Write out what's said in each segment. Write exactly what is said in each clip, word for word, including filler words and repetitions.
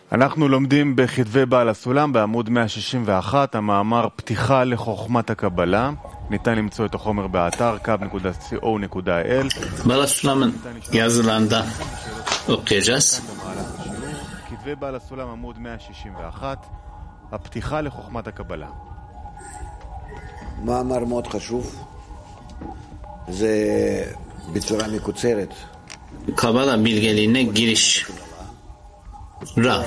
אנחנו לומדים בכתבי בעל הסולם בעמוד מאה שישים ואחת, המאמר פתיחה לחוכמת הקבלה. ניתן למצוא את החומר באתר קו נקודה סי או נקודה איי אל. Bal Asulam'ın yazılarında okuyacağız. כתבי בעל הסולם עמוד מאה שישים ואחת, הפתיחה לחוכמת הקבלה. מאמר מאוד חשוב. זה בצורה מקוצרת. Kabala bilgeliğine giriş. Ra.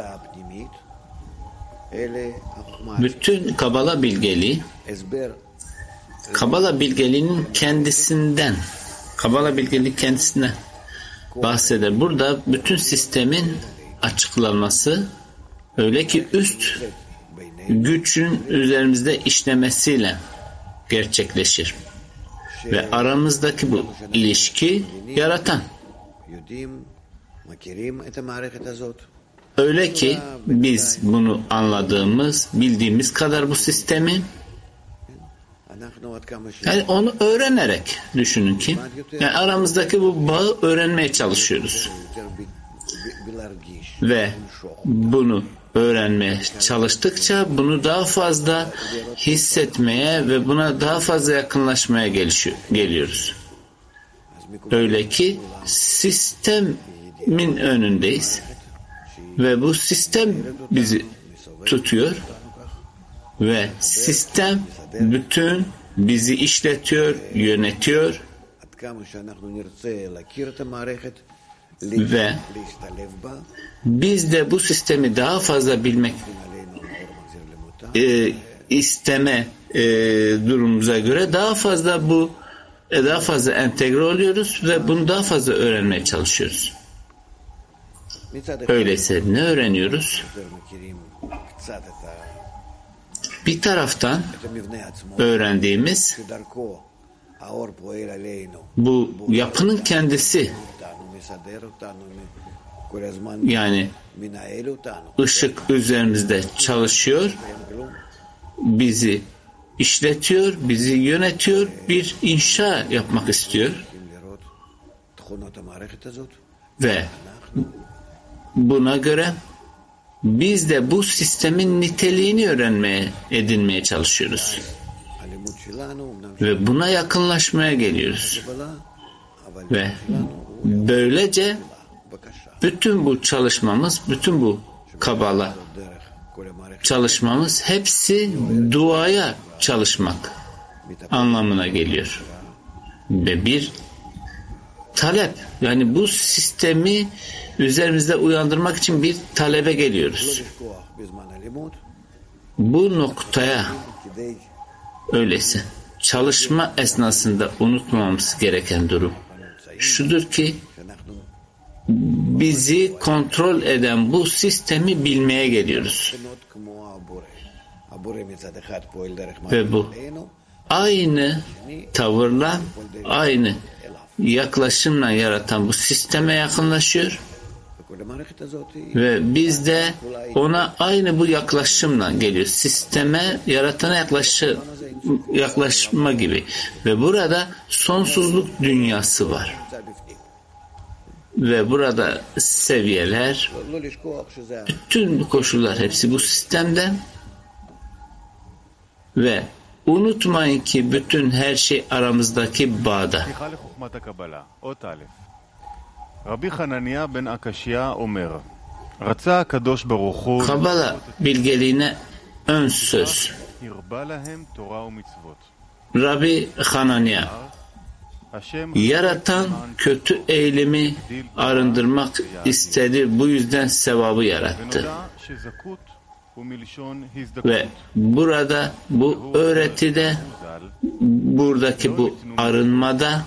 Bütün Kabala bilgeliği Kabala bilgeliğinin kendisinden Kabala bilgeliği kendisinden bahseder. Burada bütün sistemin açıklanması, öyle ki üst gücün üzerimizde işlemesiyle gerçekleşir. Ve aramızdaki bu ilişki yaratan. Öyle ki biz bunu anladığımız, bildiğimiz kadar bu sistemi, yani onu öğrenerek düşünün ki, yani aramızdaki bu bağı öğrenmeye çalışıyoruz. Ve bunu öğrenmeye çalıştıkça bunu daha fazla hissetmeye ve buna daha fazla yakınlaşmaya gelişiyor, geliyoruz. Öyle ki sistemin önündeyiz ve bu sistem bizi tutuyor ve sistem bütün bizi işletiyor, yönetiyor ve biz de bu sistemi daha fazla bilmek e, isteme e, durumumuza göre daha fazla bu e, daha fazla entegre oluyoruz ve bunu daha fazla öğrenmeye çalışıyoruz. Öyleyse ne öğreniyoruz? Bir taraftan öğrendiğimiz bu yapının kendisi, yani ışık üzerimizde çalışıyor, bizi işletiyor, bizi yönetiyor, bir inşa yapmak istiyor ve buna göre biz de bu sistemin niteliğini öğrenmeye, edinmeye çalışıyoruz. Ve buna yakınlaşmaya geliyoruz. Ve böylece bütün bu çalışmamız, bütün bu Kabala çalışmamız hepsi duaya çalışmak anlamına geliyor. Ve bir talep, yani bu sistemi üzerimizde uyandırmak için bir talebe geliyoruz. Bu noktaya öyleyse çalışma esnasında unutmamamız gereken durum şudur ki bizi kontrol eden bu sistemi bilmeye geliyoruz. Ve bu aynı tavırla, aynı yaklaşımla yaratan bu sisteme yakınlaşıyor ve biz de ona aynı bu yaklaşımla geliyoruz. Sisteme, yaratana yaklaşı, yaklaşma gibi. Ve burada sonsuzluk dünyası var. Ve burada seviyeler, bütün bu koşullar hepsi bu sistemde ve unutmayın ki bütün her şey aramızdaki bağda. Kabala bilgeliğine ön söz. Rabbi Hananiya, yaratan kötü eğilimi arındırmak istedi, bu yüzden sevabı yarattı. Ve burada bu öğretide, buradaki bu arınmada,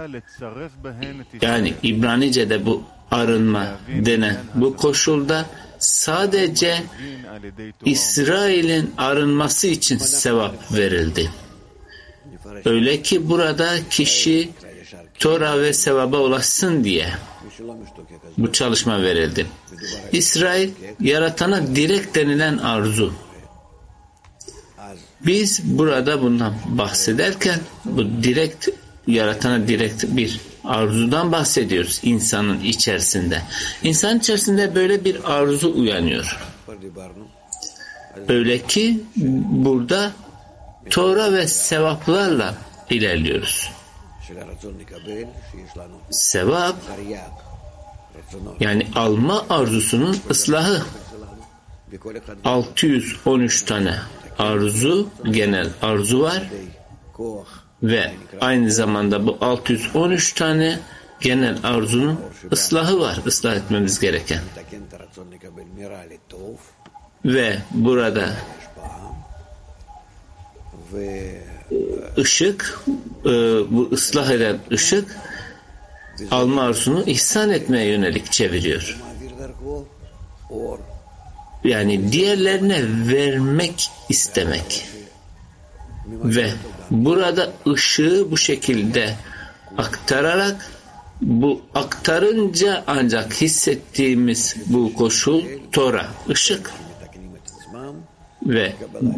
yani İbranice'de bu arınma denen bu koşulda sadece İsrail'in arınması için sevap verildi. Öyle ki burada kişi Tora ve sevaba ulaşsın diye bu çalışma verildi. İsrail, yaratana direkt denilen arzu. Biz burada bundan bahsederken bu direkt, yaratana direkt bir arzudan bahsediyoruz insanın içerisinde. İnsan içerisinde böyle bir arzu uyanıyor. Öyle ki burada Tora ve sevaplarla ilerliyoruz. Sevap yani alma arzusunun ıslahı. altı yüz on üç tane arzu, genel arzu var ve aynı zamanda bu altı yüz on üç tane genel arzunun ıslahı var, ıslah etmemiz gereken. Ve burada ışık, bu ıslah eden ışık alma arzusunu ihsan etmeye yönelik çeviriyor. Yani diğerlerine vermek istemek. Ve burada ışığı bu şekilde aktararak, bu aktarınca ancak hissettiğimiz bu koşul Tora, ışık. Ve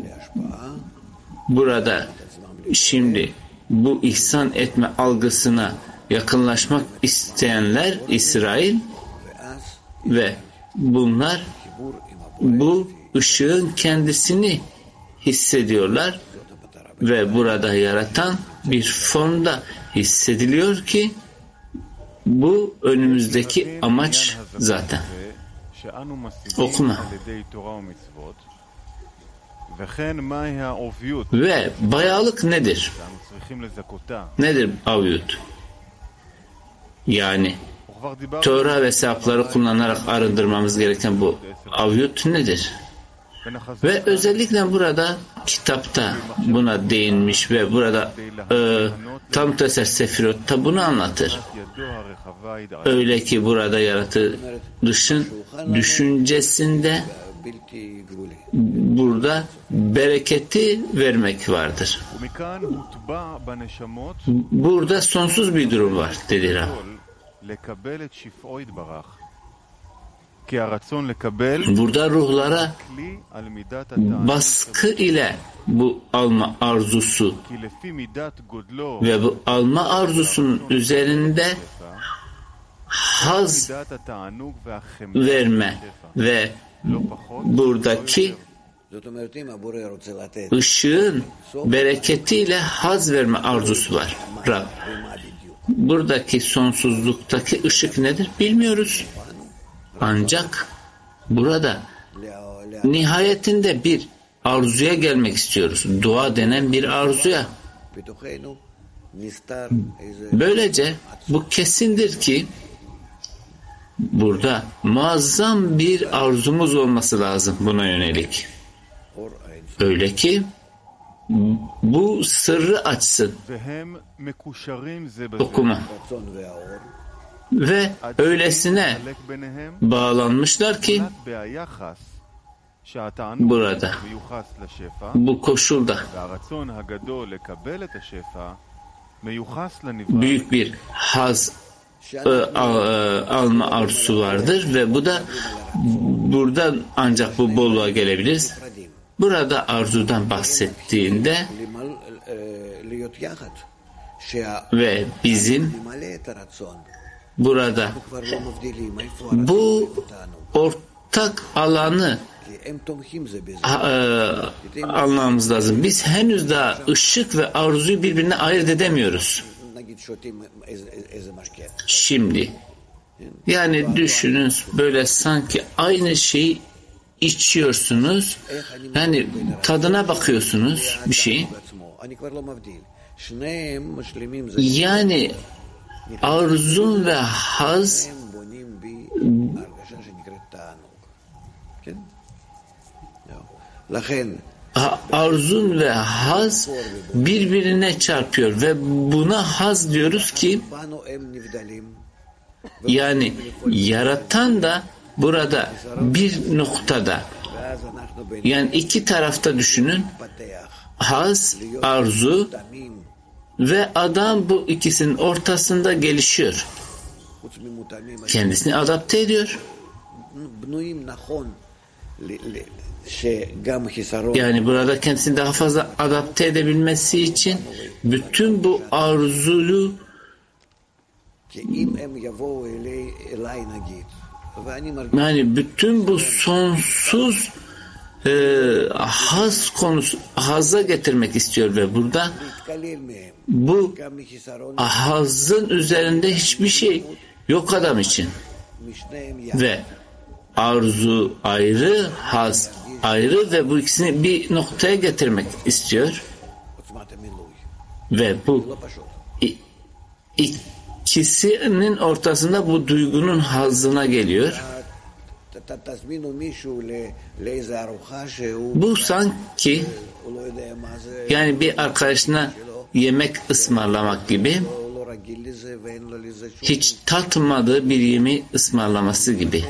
burada şimdi bu ihsan etme algısına yakınlaşmak isteyenler İsrail ve bunlar bu ışığın kendisini hissediyorlar ve burada yaratan bir formda hissediliyor ki bu önümüzdeki amaç zaten. Okuma. Ve bayağılık nedir? Nedir avyut? Yani Tora ve sevapları kullanarak arındırmamız gereken bu avyut nedir? Ve özellikle burada kitapta buna değinmiş ve burada e, Tam Teser Sefirot'ta bunu anlatır. Öyle ki burada yaratılışın düşüncesinde burada bereketi vermek vardır. Burada sonsuz bir durum var dedi Rab. Burada ruhlara baskı ile bu alma arzusu ve bu alma arzusunun üzerinde haz verme ve buradaki ışığın bereketiyle haz verme arzusu var. Rab. Buradaki sonsuzluktaki ışık nedir? Bilmiyoruz. Ancak burada nihayetinde bir arzuya gelmek istiyoruz. Dua denen bir arzuya. Böylece bu kesindir ki burada muazzam bir arzumuz olması lazım buna yönelik. Öyle ki bu sırrı açsın. Okuma. Ve öylesine bağlanmışlar ki burada bu koşulda büyük bir haz e, alma arzusu vardır ve bu da burada ancak bu bolluğa gelebiliriz. Burada arzudan bahsettiğinde ve bizim burada bu ortak alanı a, e, anlamamız lazım. Biz henüz daha ışık ve arzuyu birbirine ayırt edemiyoruz. Şimdi yani düşünün böyle sanki aynı şeyi içiyorsunuz. Yani tadına bakıyorsunuz bir şey. Yani arzun ve haz arzun ve haz birbirine çarpıyor ve buna haz diyoruz ki yani yaratan da burada bir noktada yani iki tarafta düşünün haz, arzu ve adam bu ikisinin ortasında gelişiyor. Kendisini adapte ediyor. Yani burada kendisini daha fazla adapte edebilmesi için bütün bu arzuyu Yani bütün bu sonsuz e, haz konusu, haza getirmek istiyor ve burada bu hazın üzerinde hiçbir şey yok adam için. Ve arzu ayrı, haz ayrı ve bu ikisini bir noktaya getirmek istiyor. Ve bu ikisinin ortasında bu duygunun hazzına geliyor. Bu sanki yani bir arkadaşına yemek ısmarlamak gibi, hiç tatmadığı bir yemeği ısmarlaması gibi.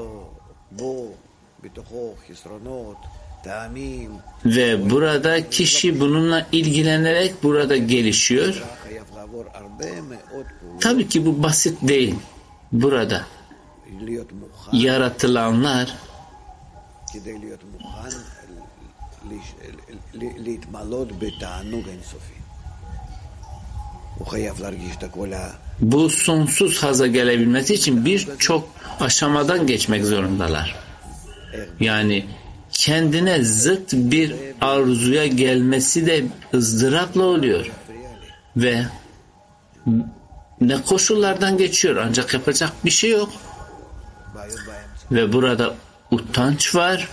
Ve burada kişi bununla ilgilenerek burada gelişiyor. Tabii ki bu basit değil. Burada yaratılanlar bu sonsuz haza gelebilmesi için birçok aşamadan geçmek zorundalar. Yani kendine zıt bir arzuya gelmesi de ızdırapla oluyor. Ve ne koşullardan geçiyor, ancak yapacak bir şey yok. Ve burada utanç var.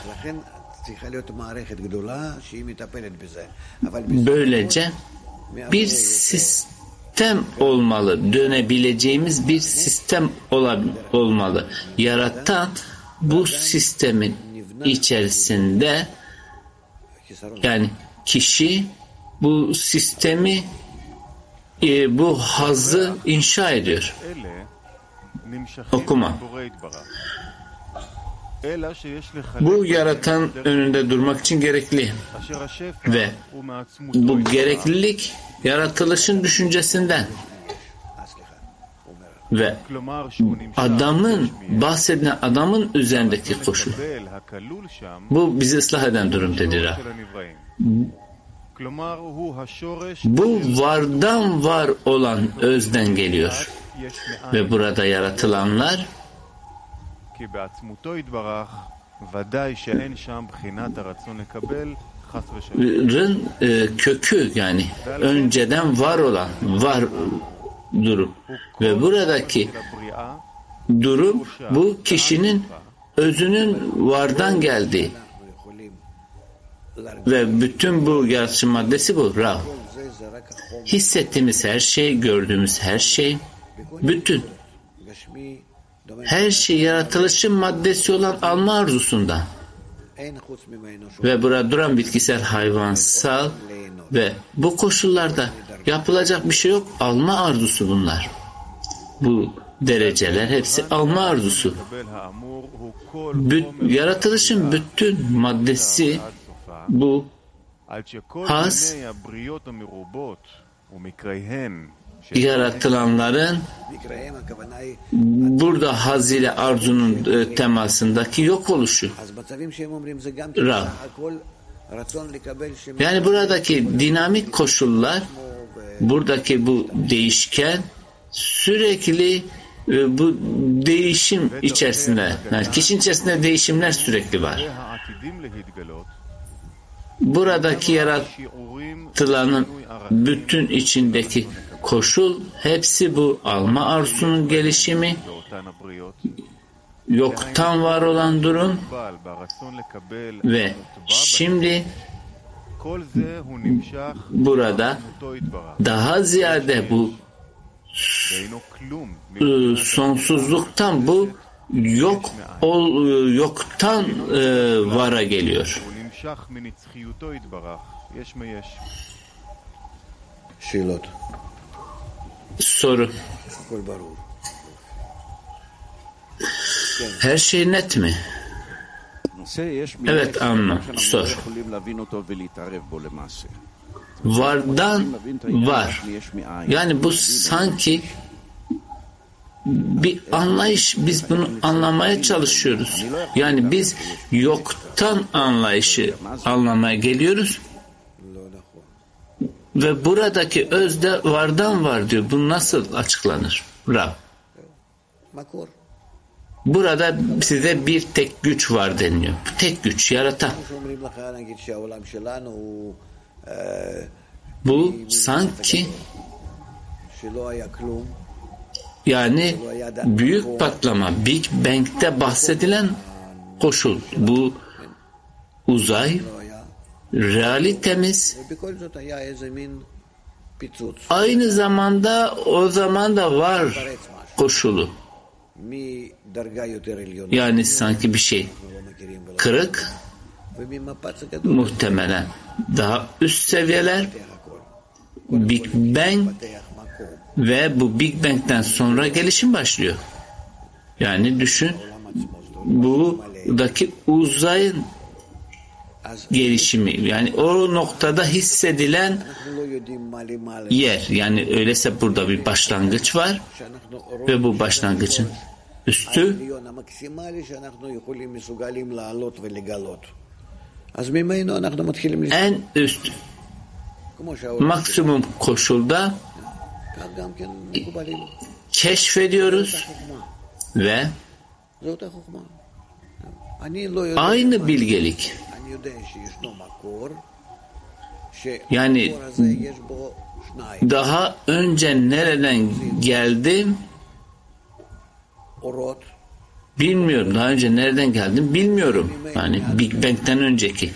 Böylece bir sistem olmalı, dönebileceğimiz bir sistem olmalı. Yaratan bu sistemin içerisinde, yani kişi bu sistemi, e, bu hazzı inşa ediyor. Okuma. Bu yaratan önünde durmak için gerekli. Ve bu gereklilik yaratılışın düşüncesinden. Ve adamın, bahsedilen adamın üzerindeki koşul. Bu bizi ıslah eden durum dedi Rab. Bu vardan var olan özden geliyor. Ve burada yaratılanlar rın e, kökü, yani önceden var olan var durum. Ve buradaki durum bu kişinin özünün vardan geldiği. Ve bütün bu yaratışın maddesi bu. Ra. Hissettiğimiz her şey, gördüğümüz her şey, bütün her şey yaratılışın maddesi olan alma arzusundan. Ve burada duran bitkisel, hayvansal ve bu koşullarda yapılacak bir şey yok. Alma arzusu bunlar. Bu dereceler hepsi alma arzusu. Bü- yaratılışın bütün maddesi bu haz, yaratılanların burada haz ile arzunun e, temasındaki yok oluşu. Rab. Yani buradaki dinamik koşullar, buradaki bu değişken sürekli e, bu değişim içerisinde, yani kişinin içerisinde değişimler sürekli var. Buradaki yaratılanın bütün içindeki koşul hepsi bu alma arzusunun gelişimi, yoktan var olan durum ve şimdi burada daha ziyade bu sonsuzluktan bu yok ol, yoktan e, vara geliyor. Soru. Her şey net mi? Evet, anlam. Sor. Vardan var. Yani bu sanki bir anlayış, biz bunu anlamaya çalışıyoruz. Yani biz yoktan anlayışı anlamaya geliyoruz. Ve buradaki özde vardan var diyor. Bu nasıl açıklanır? Rab. מקור. Burada size bir tek güç var deniliyor. Tek güç, yaratan. שאומרים לך, נגיד שהעולם שלנו הוא אה, Bu sanki שלא היה כלום, yani büyük patlama, Big Bang'te bahsedilen koşul. Bu uzay, לא היה, realitemiz, ובכל זאת היה איזה מין פיצוץ. aynı zamanda o zaman da var פרץ משהו. koşulu. מדרגה יותר עליונה. Yani sanki bir şey אנחנו לא מכירים ולא... kırık, וממפץ הגדול. muhtemelen daha üst seviyeler, Big Bang פתח מקום. ve bu Big Bang'den sonra gelişim başlıyor. Yani düşün, buradaki uzayın אז gelişimi, yani o noktada hissedilen אנחנו לא יודעים מה למעלה. yer, yani öyleyse burada bir başlangıç var שאנחנו ve bu başlangıçın üstü העליון המקסימלי שאנחנו יכולים מסוגלים לעלות ולגלות. אז ממנו אנחנו מתחילים לסגור. en üst כמו שהעולם maksimum koşulda כך גם כן מקובלים. keşfediyoruz חוכמה. ve זו אותה חוכמה. אני לא יודע. aynı bilgelik. אני יודע שישנו מקור, Yani שהמקור הזה יש בו שניים. daha önce nereden geldim אורות. bilmiyorum. Daha önce nereden geldim bilmiyorum. Yani Big Bang'den önceki.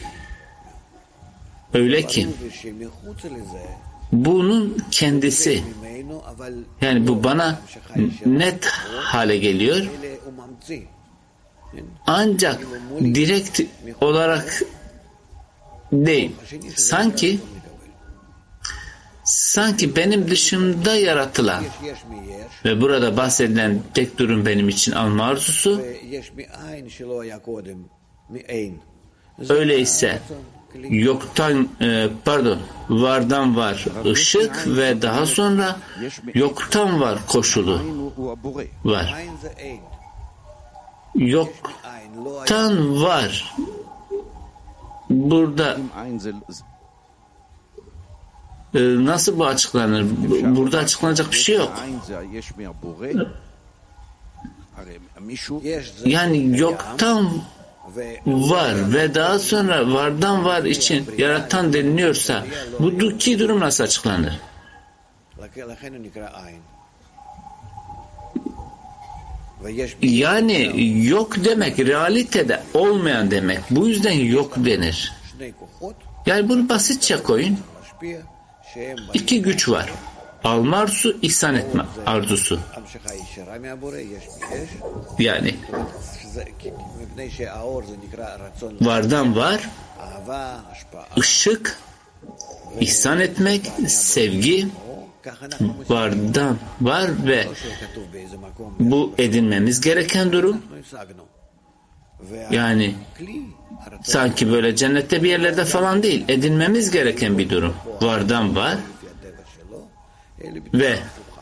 Öyle ki ברור שמחוץ לזה, bunun kendisi, ממנו, אבל yani bu bana net hale geliyor. אלה הוא ממציא. Ancak direkt olarak değil. Sanki sanki benim dışımda yaratılan יש יש מיש, ve burada bahsedilen tek durum benim için alma arzusu. ויש מאין שלא היה קודם, מאין. Öyleyse yoktan e, pardon vardan var ışık ve daha sonra yoktan var koşulu var. מאין זה אין. Yoktan מאין לא היה. var. Burada e, nasıl bu açıklanır? Bu- Burada açıklanacak bir şey yok. יש זה Yani yoktan ו- var ve daha sonra vardan var için yaratan deniliyorsa bu iki durum nasıl açıklanır? לכן לכן הוא נקרא עין. ויש Yani yok demek realitede olmayan demek. Bu yüzden yok denir. שני כוחות Yani bunu basitçe koyun. משפיע שהם İki güç var. Alma arzusu, ihsan etme arzusu. המשכה ישירה מהבורא, יש ויש. Yani שזה- כי- מפני שהאור זה נקרא רצון, vardan var, אהבה, השפעה. ışık, ihsan etmek, sevgi, כך אנחנו מוצאים. vardan var ve לא שכתוב באיזה מקום, bu edinmemiz gereken durum. אנחנו השגנו. Yani והכלי, הרצון sanki böyle cennette bir yerlerde falan değil. Edinmemiz gereken bir durum. Vardan var לפי הטבע שלו, אלה בדיוק ve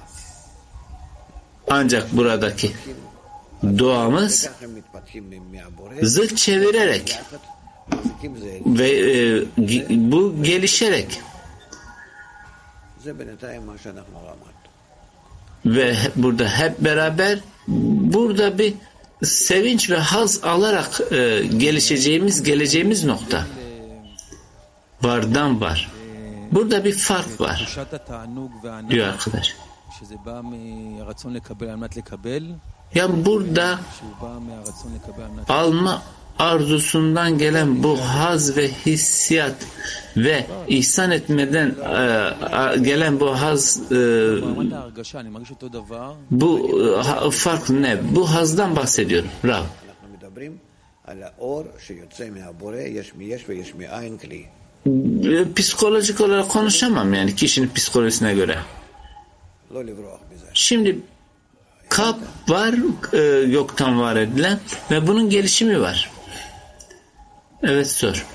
ancak buradaki doğamız ככה הם מתפתחים מהבורא, zıt çevirerek יחד מחזיקים זה. ve e, ge- bu gelişerek זה בינתיים מה שאנחנו למדנו. ve he- burada hep beraber burada bir sevinç ve haz alarak e, gelişeceğimiz, geleceğimiz nokta. Vardan var. Burada bir fark var תחושת התענוג והענג diyor arkadaş. שזה בא מהרצון לקבל על מנת לקבל, Yani burada שהוא bא מהרצון לקבל על מנת alma arzusundan gelen bu haz ve hissiyat ve ihsan etmeden e, a- gelen bu haz e, ברמת ההרגשה, אני מרגיש אותו דבר, bu e, ha- fark ne? Bu hazdan bahsediyorum. Rav. אנחנו מדברים על האור שיוצא מהבורא, יש מיש ויש מאין כלי. E, Psikolojik olarak konuşamam yani kişinin psikolojisine göre. לא לברוח בזה. Şimdi kap var, e, yoktan var edilen ve bunun gelişimi var. Evet sor.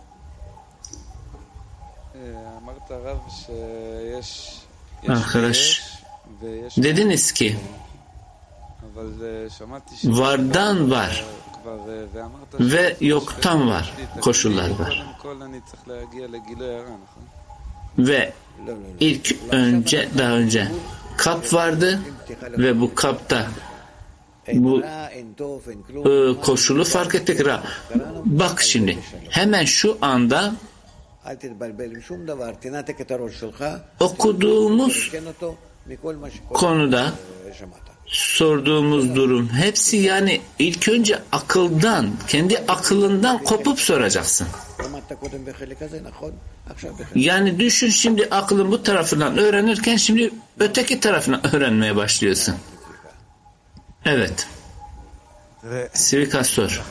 אמרת הרב שיש יש arkadaş ויש ויש dediniz ki אבל אה, שמעתי ש- vardan var כבר אה, ואמרת ve yoktan var koşullar var. קודם כל אני צריך להגיע לגילוי הרע, נכון? Ve לא, לא, לא. ilk önce daha önce kap vardı, ve bu kapta bu e, koşulu fark ettik. Ra. Bak şimdi hemen şu anda okuduğumuz konuda sorduğumuz durum hepsi, yani ilk önce akıldan, kendi akılından kopup soracaksın. Yani düşün, şimdi aklın bu tarafından öğrenirken şimdi öteki tarafından öğrenmeye başlıyorsun. Evet. Sivika sor.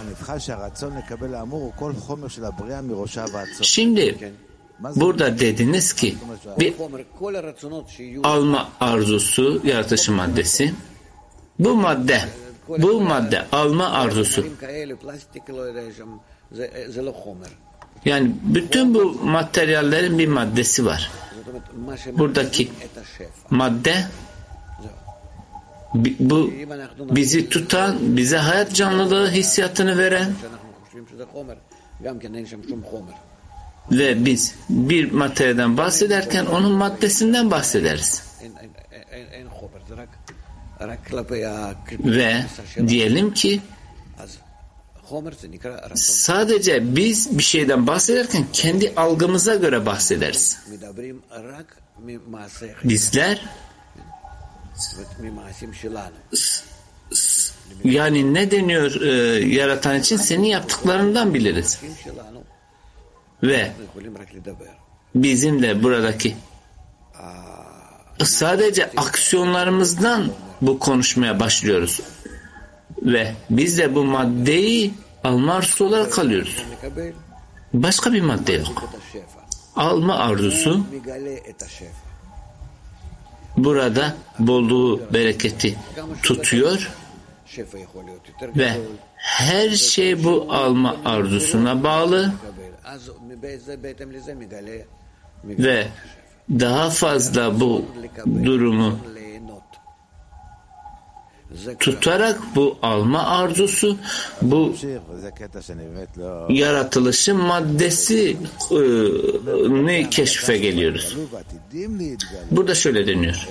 Şimdi burada dediniz ki bir alma arzusu, yaratılış maddesi. Bu madde, bu madde alma arzusu. Yani bütün bu materyallerin bir maddesi var. Buradaki madde bu bizi tutan, bize hayat canlılığı hissiyatını veren ve biz bir materyalden bahsederken onun maddesinden bahsederiz. Ve diyelim ki sadece biz bir şeyden bahsederken kendi algımıza göre bahsederiz. Bizler yani ne deniyor e, yaratan için? Senin yaptıklarından biliriz. Ve bizim de buradaki sadece aksiyonlarımızdan bu konuşmaya başlıyoruz. Ve biz de bu maddeyi alma arzusu olarak alıyoruz. Başka bir madde yok. Alma arzusu burada bolluğu, bereketi tutuyor ve her şey bu alma arzusuna bağlı ve daha fazla bu durumu tutarak bu alma arzusu, bu yaratılışın maddesi e, ne keşfe geliyoruz. Burada şöyle deniyor.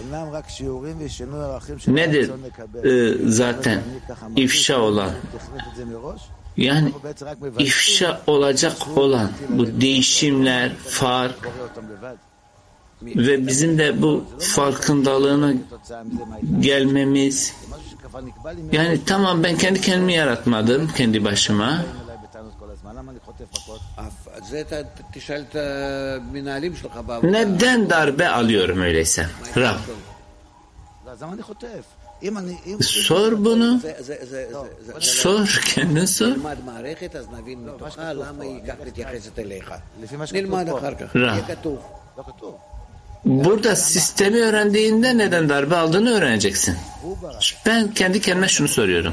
Nedir e, zaten ifşa olan? Yani ifşa olacak olan bu değişimler, fark ve bizim de bu farkındalığına gelmemiz. Yani tamam, ben kendi kendimi yaratmadım kendi başıma. Neden darbe alıyorum öyleyse? Rab. Sor bunu. Sor, kendin sor. Rab. Burada sistemi öğrendiğinde neden darbe aldığını öğreneceksin. Ben kendi kendime şunu soruyorum.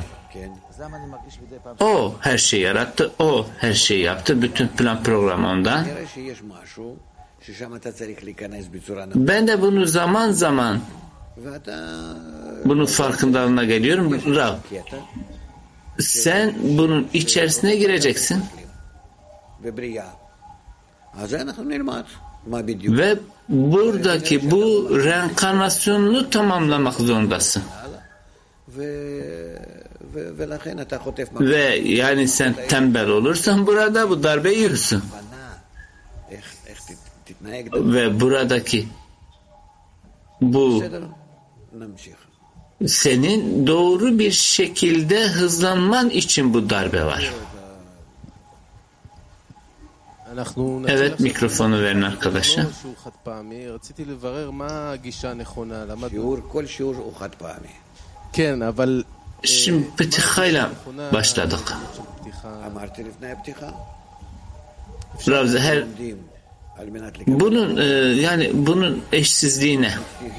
O her şeyi yarattı, o her şeyi yaptı, bütün plan program ondan. Ben de bunu zaman zaman bunun farkındalığına geliyorum. Rab, sen bunun içerisine gireceksin. Ve buradaki bu reenkarnasyonunu tamamlamak zorundasın. Ve yani sen tembel olursan burada bu darbe yiyorsun. Ve buradaki bu senin doğru bir şekilde hızlanman için bu darbe var. Evet, mikrofonu verin arkadaşa. Şimdi pıtıkayla başladık. Her bunun e, yani bunun eşsizliğine.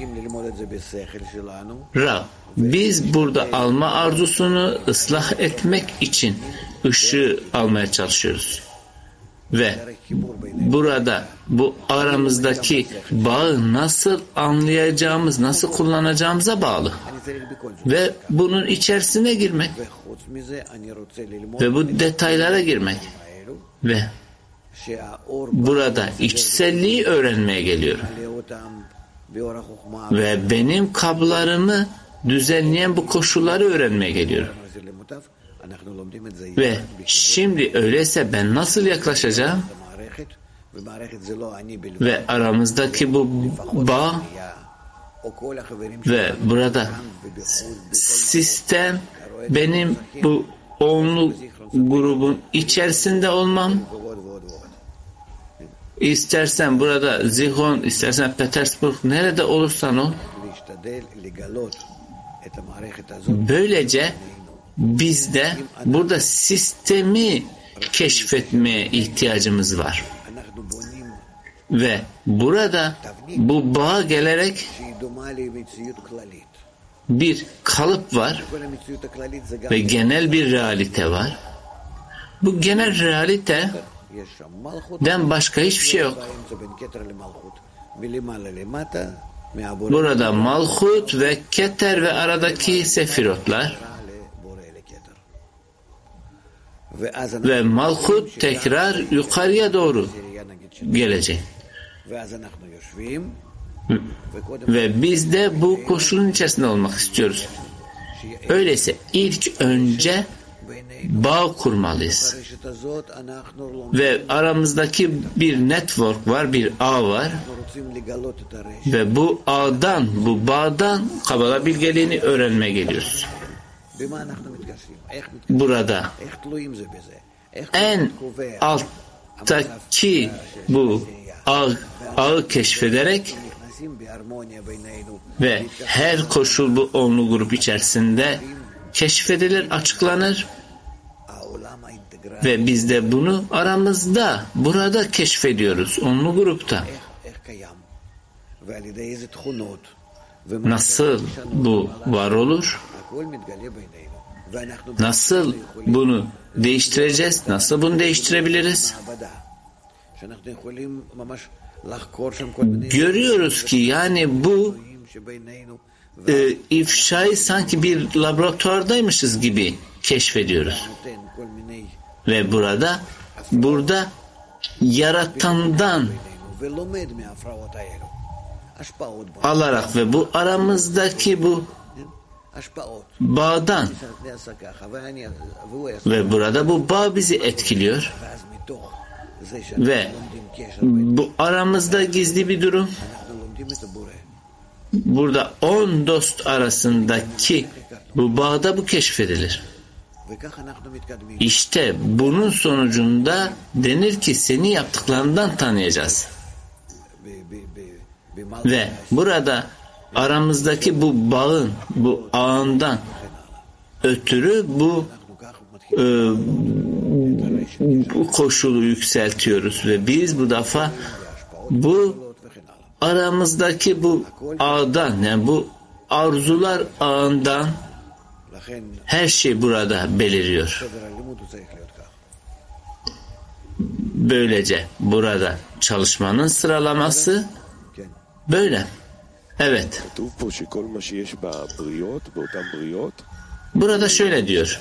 Rab, biz burada alma arzusunu ıslah etmek için ışığı almaya çalışıyoruz. Ve burada bu aramızdaki bağı nasıl anlayacağımız, nasıl kullanacağımıza bağlı. Ve bunun içerisine girmek ve bu detaylara girmek ve burada içselliği öğrenmeye geliyorum. Ve benim kablarımı düzenleyen bu koşulları öğrenmeye geliyorum. Ve şimdi öyleyse ben nasıl yaklaşacağım? Ve aramızdaki bu bağ ve burada sistem benim bu onlu grubun içerisinde olmam. İstersen burada Zihon, istersen Petersburg, nerede olursan ol. Böylece bizde burada sistemi keşfetmeye ihtiyacımız var. Ve burada bu bağa gelerek bir kalıp var ve genel bir realite var. Bu genel realiteden başka hiçbir şey yok. Burada Malhut ve Keter ve aradaki sefirotlar ve Malhut tekrar yukarıya doğru gelecek. Ve biz de bu koşulun içerisinde olmak istiyoruz. Öyleyse ilk önce bağ kurmalıyız. Ve aramızdaki bir network var, bir ağ var. Ve bu ağdan, bu bağdan Kabala bilgeliğini öğrenmeye geliyoruz. Burada en alttaki bu ağ, ağı keşfederek ve her koşul bu onlu grup içerisinde keşfedilir, açıklanır ve biz de bunu aramızda, burada keşfediyoruz, onlu grupta. Nasıl bu var olur? Nasıl bunu değiştireceğiz? Nasıl bunu değiştirebiliriz? Görüyoruz ki yani bu e, ifşayı sanki bir laboratuvardaymışız gibi keşfediyoruz. Ve burada burada yaratandan alarak ve bu aramızdaki bu bağdan ve burada bu bağ bizi etkiliyor ve bu aramızda gizli bir durum. Burada on dost arasındaki bu bağda bu keşfedilir. İşte bunun sonucunda denir ki seni yaptıklarından tanıyacağız. Ve burada aramızdaki bu bağın, bu ağından ötürü bu, e, bu koşulu yükseltiyoruz ve biz bu defa bu aramızdaki bu ağdan, yani bu arzular ağından her şey burada beliriyor. Böylece burada çalışmanın sıralaması böyle. Evet. Burada şöyle diyor.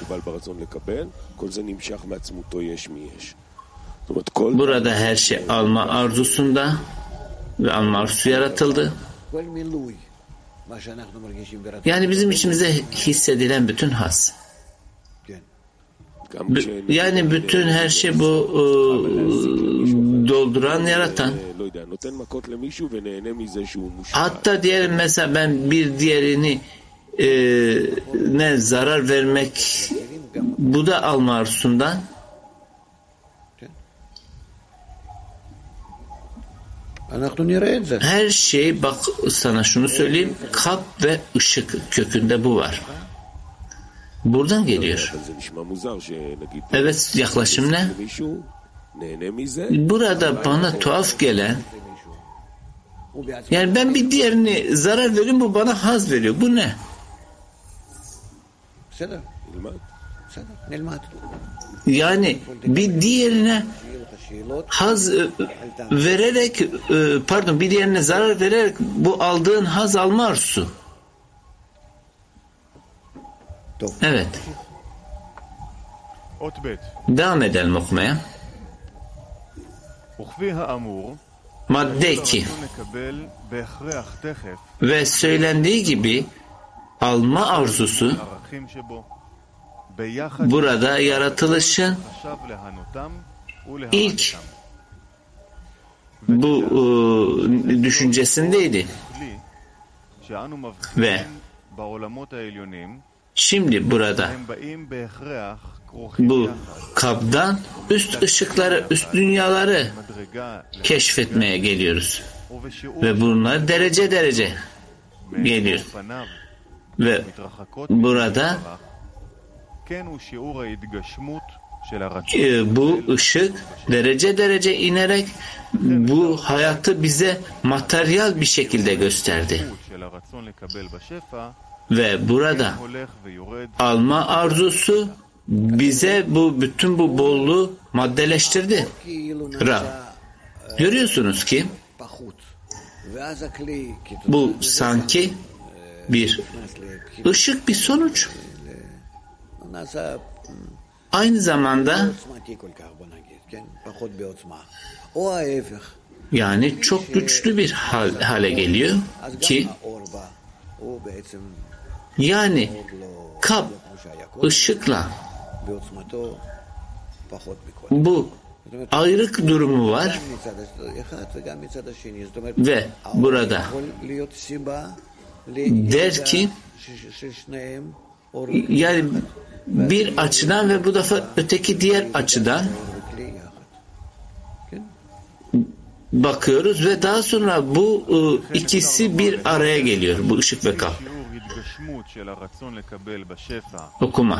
Burada her şey alma arzusunda ve alma arzusu yaratıldı. Yani bizim içimize hissedilen bütün haz. Yani bütün her şey bu e, dolduran, yaratan. Hatta diyelim mesela ben bir diğerini e, ne zarar vermek, bu da alma arzusundan. Her şey, bak sana şunu söyleyeyim, kap ve ışık kökünde bu var. Buradan geliyor. Evet, yaklaşım ne? Burada bana tuhaf gelen, yani ben bir diğerini zarar veriyorum, bu bana haz veriyor. Bu ne? Yani bir diğerine haz vererek, pardon, bir diğerine zarar vererek bu aldığın haz alma arzusu. Evet. Devam edelim okumaya. Madde iki. Ve söylendiği gibi alma arzusu burada yaratılışın ilk bu e, düşüncesindeydi. Ve şimdi burada bu kabdan üst ışıkları, üst dünyaları keşfetmeye geliyoruz. Ve bunlar derece derece geliyor. Ve burada e, bu ışık derece derece inerek bu hayatı bize materyal bir şekilde gösterdi. Ve burada alma arzusu bize bu bütün bu bolluğu maddeleştirdi. Rab, görüyorsunuz ki bu sanki bir ışık, bir sonuç. Aynı zamanda yani çok güçlü bir hal, hale geliyor ki yani kap ışıkla bu ayrık durumu var ve burada der ki yani bir açıdan ve bu defa öteki diğer açıdan bakıyoruz ve daha sonra bu ikisi bir araya geliyor, bu ışık ve kap. Okuma.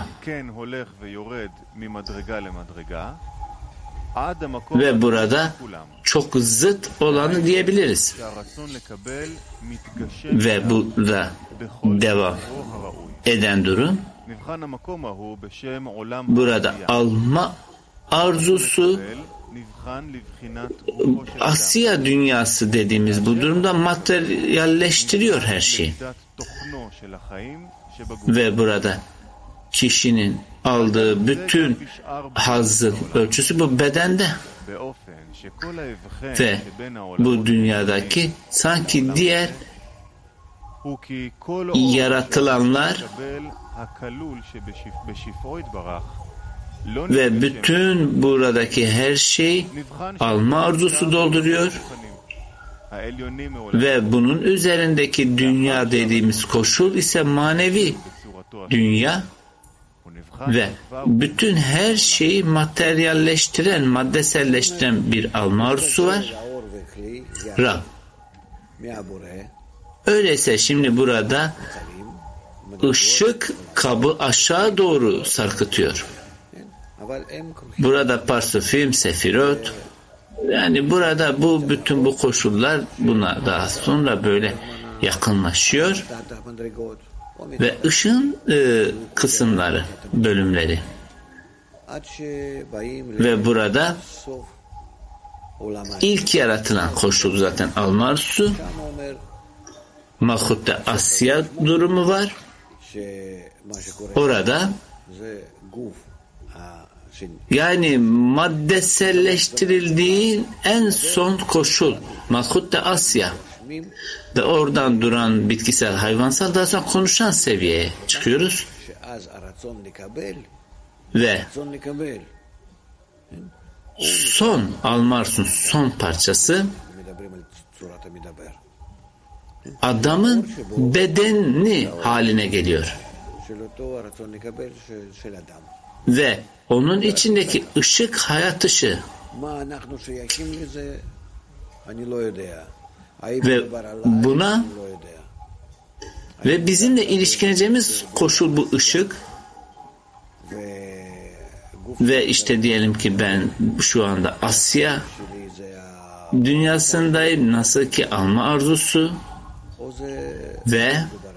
Ve burada çok zıt olanı diyebiliriz. Ve burada devam eden durum burada alma arzusu Asya dünyası dediğimiz bu durumda materyalleştiriyor her şeyi. Ve burada kişinin aldığı bütün hazzın ölçüsü bu bedende. Ve bu dünyadaki sanki diğer yaratılanlar ve bütün buradaki her şey alma arzusu dolduruyor ve bunun üzerindeki dünya dediğimiz koşul ise manevi dünya ve bütün her şeyi materyalleştiren, maddeselleştiren bir alma arzusu var. Rab. Öyleyse şimdi burada ışık kabı aşağı doğru sarkıtıyor. Burada Parsufim, Sefirot, yani burada bu bütün bu koşullar buna daha sonra böyle yakınlaşıyor ve ışığın e, kısımları, bölümleri ve burada ilk yaratılan koşul zaten alma arzusu, Malchut'ta Asya durumu var. Orada yani maddeselleştirildiğin en son koşul Malchut'ta Asya ve oradan duran bitkisel, hayvansal, daha sonra konuşan seviyeye çıkıyoruz ve son alma arzusunun son parçası adamın bedeni haline geliyor. Ve onun içindeki ışık hayat ışığı. Ve buna ve bizimle ilişkileneceğimiz koşul bu ışık. Ve işte diyelim ki ben şu anda Asya dünyasındayım. Nasıl ki alma arzusu ve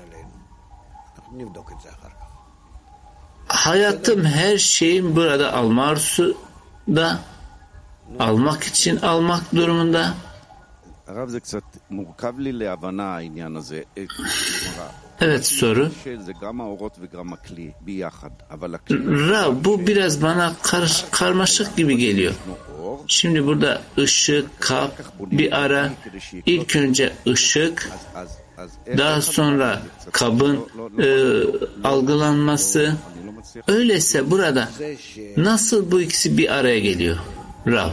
hayatım, her şeyim burada alma arzusu da almak için almak durumunda. Evet, soru. Ra, bu biraz bana kar, karmaşık gibi geliyor. Şimdi burada ışık, kap, bir ara ilk önce ışık daha sonra kabın e, algılanması. Öyleyse burada nasıl bu ikisi bir araya geliyor? Rav.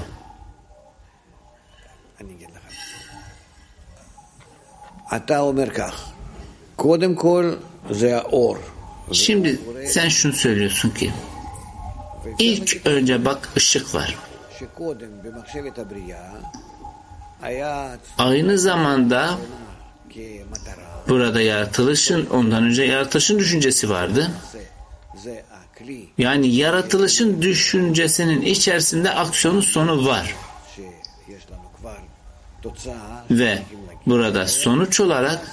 Şimdi sen şunu söylüyorsun ki ilk önce bak ışık var. Aynı zamanda burada yaratılışın, ondan önce yaratılışın düşüncesi vardı. Yani yaratılışın düşüncesinin içerisinde aksiyonun sonu var. Ve burada sonuç olarak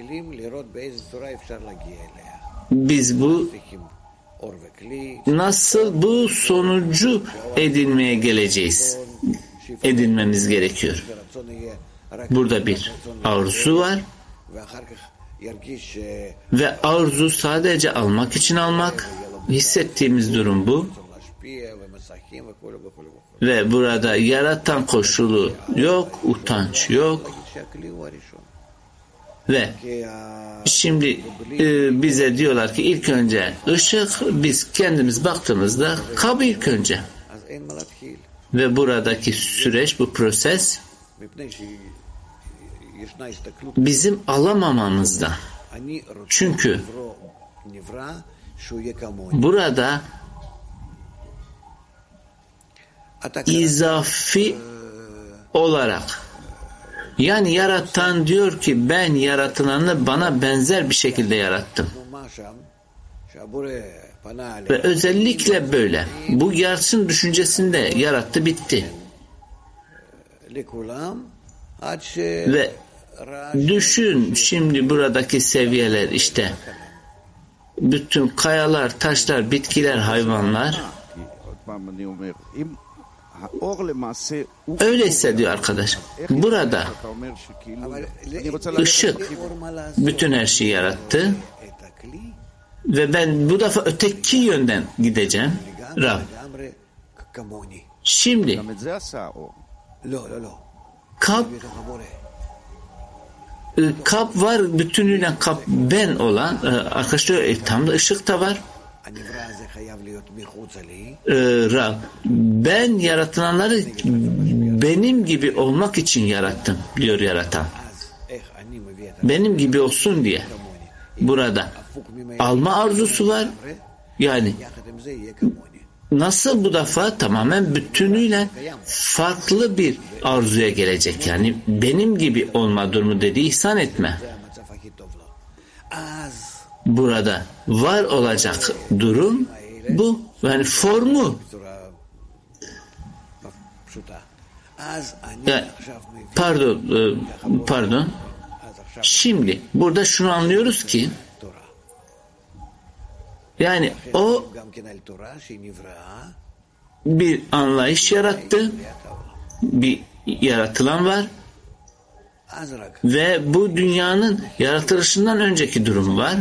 biz bu nasıl bu sonucu edinmeye geleceğiz? Edinmemiz gerekiyor. Burada bir arzu var ve arzu sadece almak için almak. Hissettiğimiz durum bu. Ve burada yaratan koşulu yok, utanç yok. Ve şimdi e, bize diyorlar ki ilk önce ışık, biz kendimiz baktığımızda kab ilk önce. Ve buradaki süreç, bu proses bizim alamamamızda. Çünkü burada izafi olarak, yani yaratan diyor ki ben yaratılanı bana benzer bir şekilde yarattım. Ve özellikle böyle. Bu yaratım düşüncesinde yarattı, bitti. Ve düşün şimdi buradaki seviyeler işte. Bütün kayalar, taşlar, bitkiler, hayvanlar. Öyleyse diyor arkadaş, burada ışık bütün her şeyi yarattı ve ben bu defa öteki yönden gideceğim. Rab. Şimdi kap kap var, bütünüyle kap ben olan arkadaşlar, e, tam da ışık da var. Ee, Rab, ben yaratılanları benim gibi olmak için yarattım diyor yaratan. Benim gibi olsun diye. Burada alma arzusu var. Yani nasıl bu defa tamamen bütünüyle farklı bir arzuya gelecek. Yani benim gibi olma durumu dediği ihsan etme. Burada var olacak durum bu. Yani formu. Ya, pardon, pardon. Şimdi burada şunu anlıyoruz ki yani o bir anlayış yarattı. Bir yaratılan var. Ve bu dünyanın yaratılışından önceki durumu var.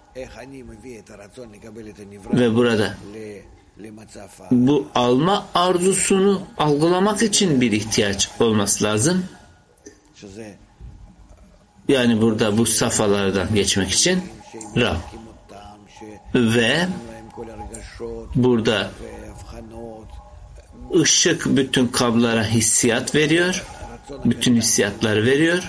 Ve burada bu alma arzusunu algılamak için bir ihtiyaç olması lazım. Yani burada bu safhalardan geçmek için Rab. Ve burada ışık bütün kablara hissiyat veriyor. Bütün hissiyatları veriyor.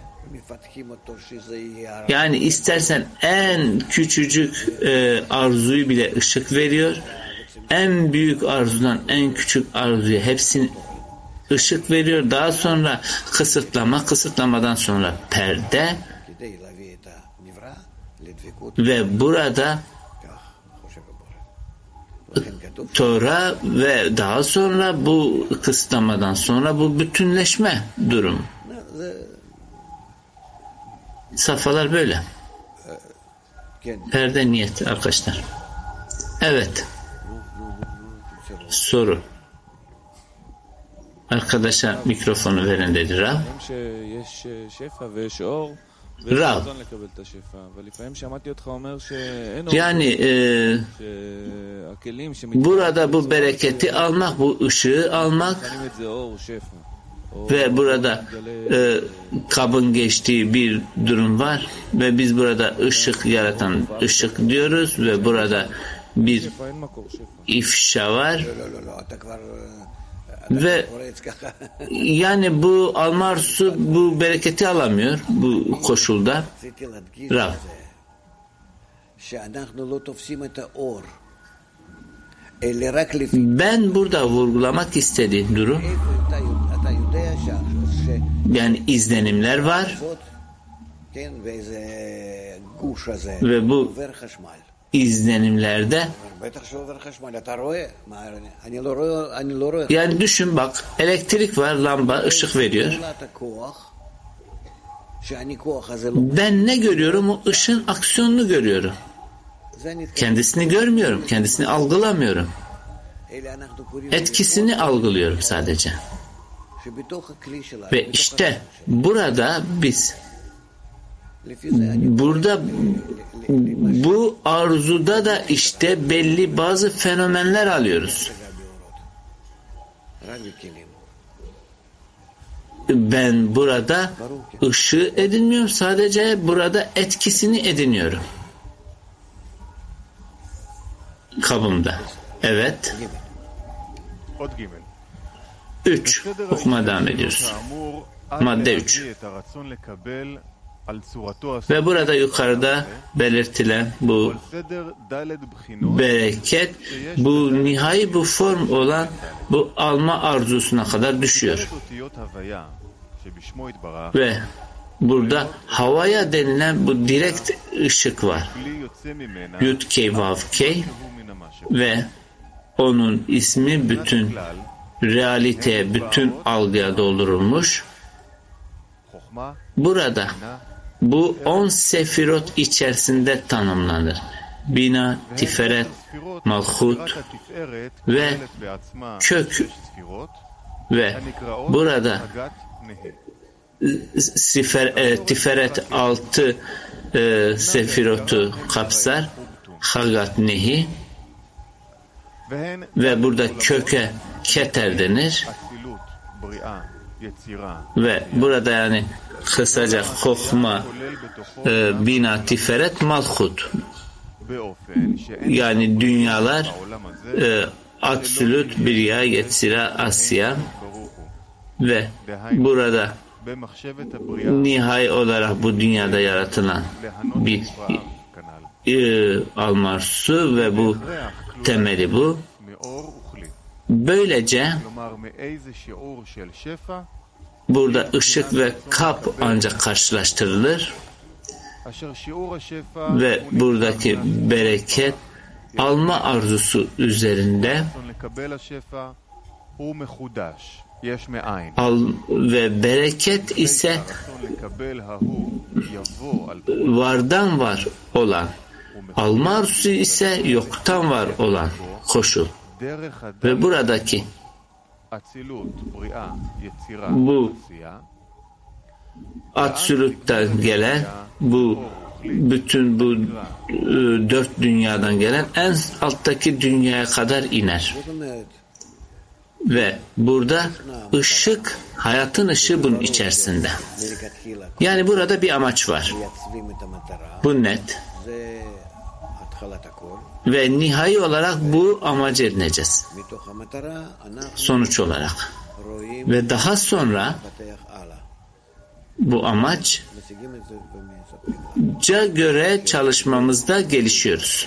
Yani istersen en küçücük e, arzuyu bile ışık veriyor. En büyük arzudan en küçük arzuya hepsini ışık veriyor. Daha sonra kısıtlama, kısıtlamadan sonra perde ve burada Tora ve daha sonra bu kısıtlamadan sonra bu bütünleşme durum. Safhalar böyle. Perde niyet arkadaşlar. Evet. Soru. Arkadaşa mikrofonu verin dedi Rav. Rav. Yani e, burada bu bereketi almak, bu ışığı almak ve burada e, kabın geçtiği bir durum var ve biz burada ışık yaratan ışık diyoruz ve burada bir ifşa var ve yani bu alma arzusu bu bereketi alamıyor bu koşulda. Rav, ben burada vurgulamak istediğim durum, yani izlenimler var ve bu izlenimlerde yani düşün bak, elektrik var, lamba ışık veriyor. Ben ne görüyorum? O ışığın aksiyonunu görüyorum. Kendisini görmüyorum, kendisini algılamıyorum. Etkisini algılıyorum sadece. Ve işte burada biz burada bu arzuda da işte belli bazı fenomenler alıyoruz. Ben burada ışığı edinmiyorum, sadece burada etkisini ediniyorum. Kabımda. Evet. üç. Okuma devam ediyoruz. Madde üç. Ve burada yukarıda belirtilen bu bereket, bu nihai bu form olan bu alma arzusuna kadar düşüyor. Ve burada havaya denilen bu direkt ışık var. Yud Key Vav Key ve onun ismi bütün realiteye, bütün algıya doldurulmuş. Burada bu on sefirot içerisinde tanımlanır. Bina, Tiferet, Malchut ve kök ve burada sifer, e, Tiferet altı e, sefirotu kapsar. Hagat Nehi ve burada köke Keter denir. Ve burada yani kısaca Hokma, e, Bina, Tiferet, Malchut. Yani dünyalar e, Absolut, Birya, Yetzira, Asya ve burada nihai olarak bu dünyada yaratılan bir e, alma arzusu ve bu temeli bu. Böylece burada ışık ve kap ancak karşılaştırılır ve buradaki bereket alma arzusu üzerinde al ve bereket ise vardan var olan, alma arzusu ise yoktan var olan koşul. Ve buradaki bu Atsilut'tan gelen bu bütün bu e, dört dünyadan gelen en alttaki dünyaya kadar iner. Ve burada ışık, hayatın ışığı bunun içerisinde. Yani burada bir amaç var. Bu net. Ve nihai olarak bu amacı edineceğiz. Sonuç olarak. Ve daha sonra bu amaç ca göre çalışmamızda gelişiyoruz.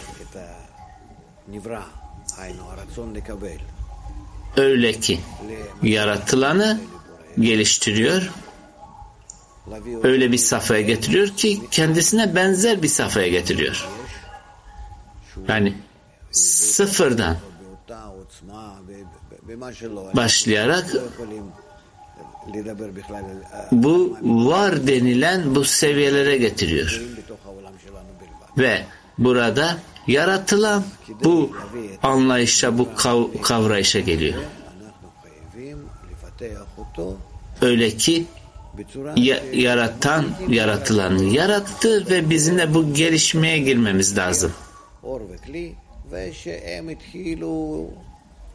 Öyle ki yaratılanı geliştiriyor, öyle bir safhaya getiriyor ki kendisine benzer bir safhaya getiriyor. Yani sıfırdan başlayarak bu var denilen bu seviyelere getiriyor. Ve burada yaratılan bu anlayışa, bu kav- kavrayışa geliyor. Öyle ki ya- yaratan, yaratılanı yarattı ve bizim de bu gelişmeye girmemiz lazım.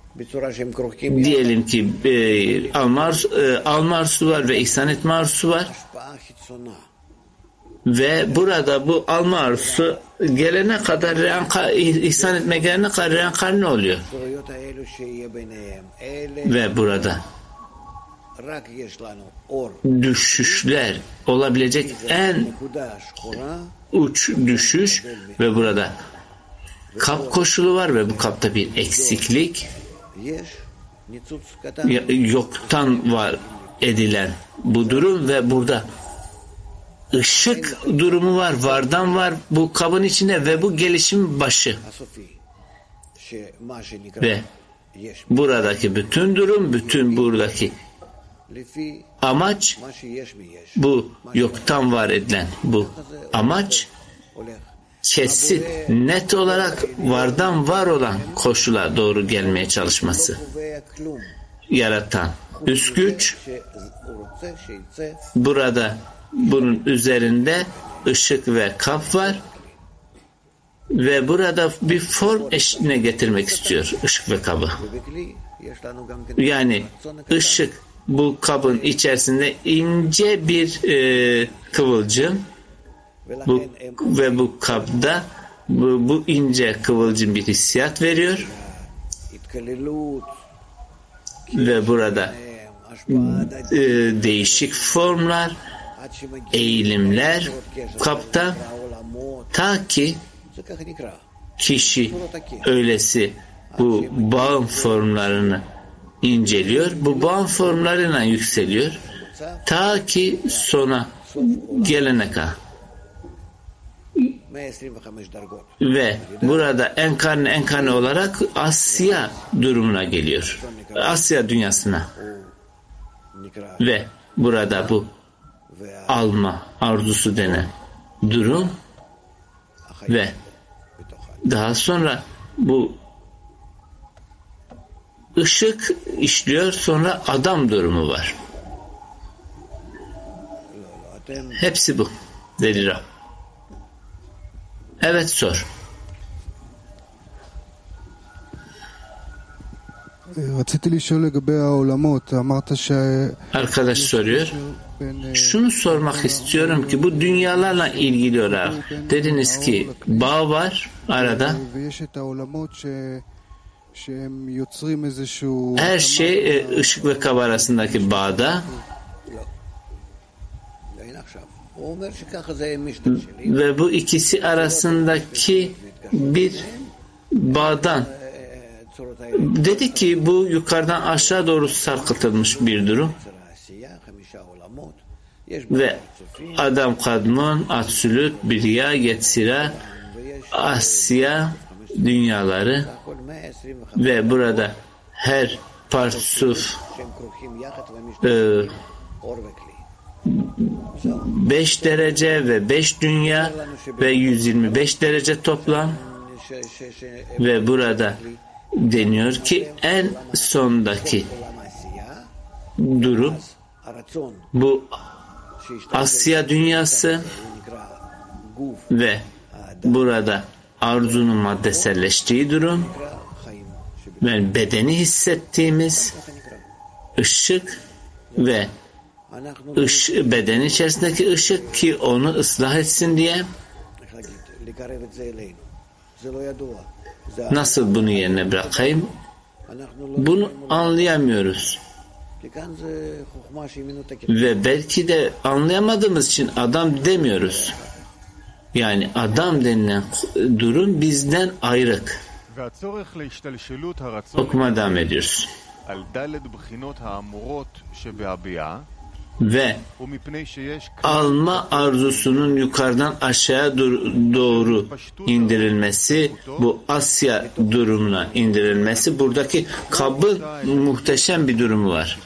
בצורה שהם כרוכים Diyelim ki e, alma, arzu, e, alma arzusu var ve ihsan etme arzusu var. השפעה חיצונה. Ve burada bu alma arzusu gelene kadar reenka, ihsan etme gelene kadar reenkarne oluyor. הזרויות האלו שיהיה ביניהם, אלה Ve burada רק יש לנו אור. düşüşler olabilecek en נקודה שחורה, uç düşüş ve burada kap koşulu var ve bu kapta bir eksiklik, יש ניצוץ קטן. ya- yoktan var edilen bu durum ve burada ışık durumu var, vardan var bu kabın içinde ve bu gelişim başı הסופי, שמה שנקרא ve יש. buradaki bütün durum, bütün buradaki לפי amaç מה שיש מיש. bu yoktan var edilen bu amaç הולך. kesin, net olarak vardan var olan koşula doğru gelmeye çalışması. קובע כלום. Yaratan üst güç שהוא רוצה שיצא burada bunun üzerinde ışık ve kap var ve burada bir form eşliğine getirmek istiyor ışık ve kabı. ובכלי יש לנו גם כן Yani רצון הקטן. ışık bu kabın içerisinde ince bir e, kıvılcım bu, ולכן הם ve bu kabda bu, bu ince kıvılcım bir hissiyat veriyor התקללות, ve burada הם, השפעה e, הדדית, değişik formlar, עד שמגיעים eğilimler ליצירות קשר, kapta העולמות, ta ki זה ככה נקרא. kişi öylesi bu bağım formlarını inceliyor. Bu bağım formlarıyla yükseliyor. Ta ki sona gelene kadar. מאה עשרים וחמש דרגות. Ve burada enkarne enkarne olarak Asya durumuna geliyor. Asya dünyasına. נקרא. Ve burada bu וה- alma arzusu denen durum החיים ve בתוך ה- daha sonra bu ışık işliyor, sonra adam durumu var. אתם Hepsi bu dedi Rab. Evet, sor. רציתי לשאול לגבי העולמות, אמרת ש... Arkadaş soruyor. בין, Şunu sormak istiyorum ki bu dünyalarla ilgili olarak dediniz ki bağ var arada. ויש את העולמות ש... שהם יוצרים איזשהו... Her şey e, ışık ve kaba arasındaki bağda אין עכשיו. הוא אומר שככה זה משתלשלים. ve bu ikisi arasındaki bir bağdan צורות האלה. dedi ki bu yukarıdan aşağı doğru sarkıtılmış bir durum יצר העשייה, חמישה עולמות. יש ve צופים, Adam, Kadmon, Atsülüt, Birya, Yetzira, ויש Asya dünyaları הכל מאה עשרים וחמש ve burada her parsuf שהם כרוכים יחד e, ומשתלשלים. אור וכלי. זהו. beş derece ve beş dünya ve yüz yirmi beş derece toplam ש- ש- ש- ve burada deniyor ki en sondaki עולם העשייה, durum הרצון bu שהשתלשל, Asya dünyası הוא נקרא גוף, ve burada arzunun maddeselleştiği durum נקרא חיים. שב- ve bedeni hissettiğimiz ככה נקרא. ışık ve אנחנו ış, beden içerisindeki ışık ki onu ıslah etsin diye איך להגיד, לקרב את זה אלינו. זה לא ידוע. זה- nasıl bunu yerine bırakayım אנחנו לא... bunu anlayamıyoruz כי כאן זה חוכמה שהיא מנותקת. ve belki de anlayamadığımız için adam demiyoruz. Yani adam denilen durum bizden ayrık. והצורך להשתלשלות הרצון Okuma devam ediyoruz. על ד' בחינות האמורות שבהביעה Ve ומפני שיש alma arzusunun yukarıdan aşağıya dur- doğru indirilmesi, bu Asya durumuna indirilmesi, buradaki kabın muhteşem bir durumu var.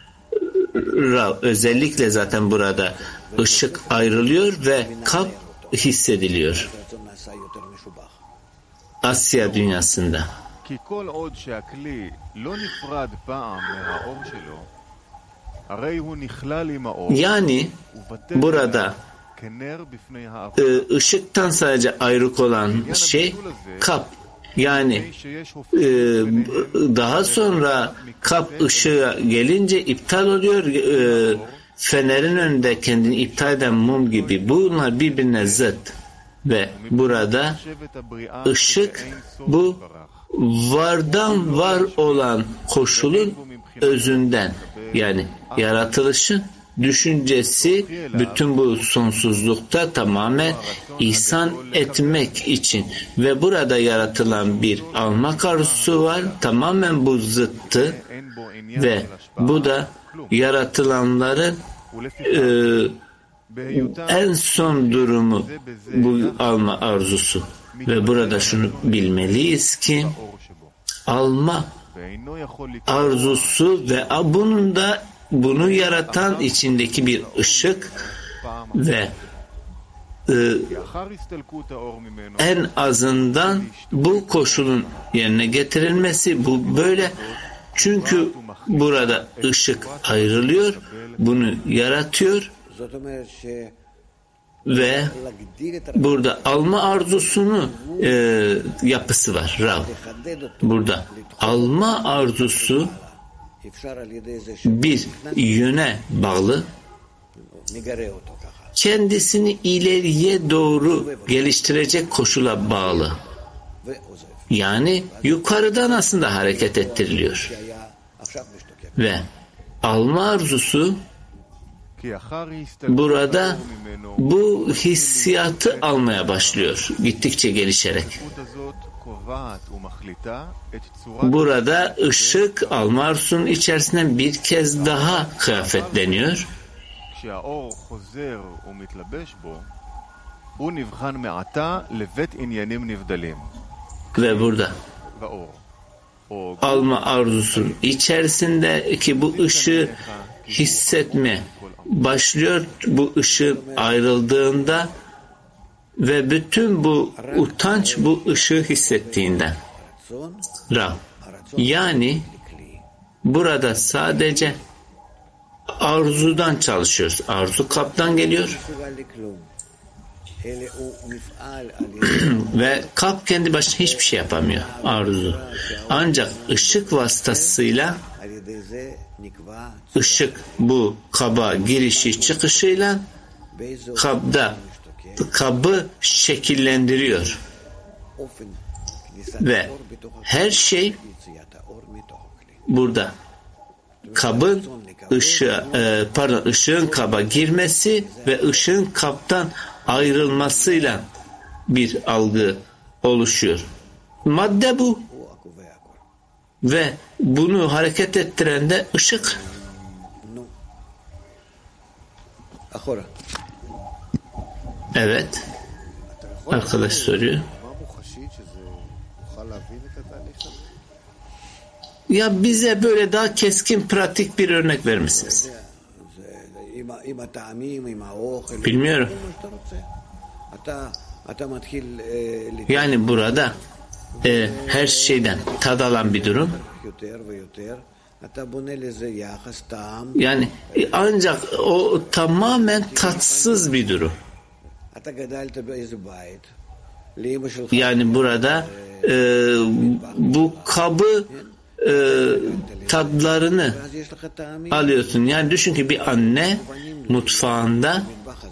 Ra- Özellikle zaten burada ışık ayrılıyor ve kap hissediliyor הרצון נעשה יותר משובח. Asya dünyasında. כי כל עוד שהכלי לא נפרד פעם מהאור שלו, הרי הוא נכלל עם האור, Yani ובטל burada כנר בפני העבודה. e, ışıktan sadece ayrık olan şey kap Yani e, daha sonra kap ışığa gelince iptal oluyor. E, fenerin önünde kendini iptal eden mum gibi. Bunlar birbirine zıt. Ve burada ışık bu vardan var olan koşulun özünden, yani yaratılışın düşüncesi bütün bu sonsuzlukta tamamen ihsan etmek için ve burada yaratılan bir almak arzusu var, tamamen bu zıttı ve bu da yaratılanların e, en son durumu bu alma arzusu ve burada şunu bilmeliyiz ki alma arzusu ve bunun da bunu yaratan içindeki bir ışık ve e, en azından bu koşulun yerine getirilmesi bu böyle, çünkü burada ışık ayrılıyor, bunu yaratıyor ve burada alma arzusunu e, yapısı var. Rav. Burada alma arzusu bir yöne bağlı, kendisini ileriye doğru geliştirecek koşula bağlı. Yani yukarıdan aslında hareket ettiriliyor. Ve alma arzusu burada bu hissiyatı almaya başlıyor gittikçe gelişerek. Burada ışık alma arzusunun içerisinden bir kez daha kıyafetleniyor. Ve burada alma arzusunun içerisindeki bu ışığı hissetme başlıyor, bu ışığın ayrıldığında ve bütün bu utanç bu ışığı hissettiğinden. Rav. Yani burada sadece arzudan çalışıyoruz. Arzu kaptan geliyor. Ve kap kendi başına hiçbir şey yapamıyor. Arzu. Ancak ışık vasıtasıyla ışık bu kaba girişi çıkışıyla kabda kabı şekillendiriyor. Ve her şey burada kabın ışığı, e, pardon ışığın kaba girmesi ve ışığın kaptan ayrılmasıyla bir algı oluşuyor. Madde bu. Ve bunu hareket ettiren de ışık. Evet. Arkadaş soruyor. Ya bize böyle daha keskin, pratik bir örnek verir misiniz? Bilmiyorum. Yani burada e, her şeyden tad alan bir durum. Yani ancak o tamamen tatsız bir durum. Yani burada e, bu kabı e, tadlarını alıyorsun. Yani düşün ki bir anne mutfağında